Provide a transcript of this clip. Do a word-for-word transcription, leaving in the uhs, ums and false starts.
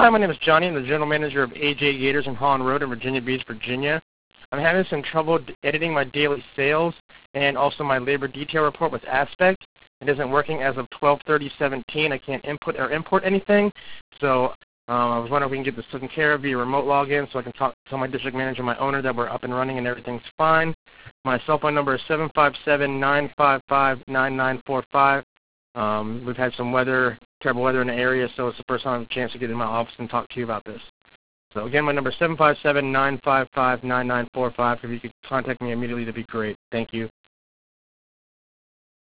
Hi, my name is Johnny. I'm the general manager of A J Gators on Holland Road in Virginia Beach, Virginia. I'm having some trouble editing my daily sales and also my labor detail report with Aspect. It isn't working as of twelve thirty seventeen. I can't input or import anything. So um, I was wondering if we can get this taken care of via remote login so I can talk, tell my district manager and my owner that we're up and running and everything's fine. My cell phone number is seven five seven, nine five five, nine nine four five. Um, we've had some weather, terrible weather in the area, so it's the first time I have a chance to get in my office and talk to you about this. So again, my number is seven five seven, nine five five, nine nine four five. If you could contact me immediately, that'd be great. Thank you.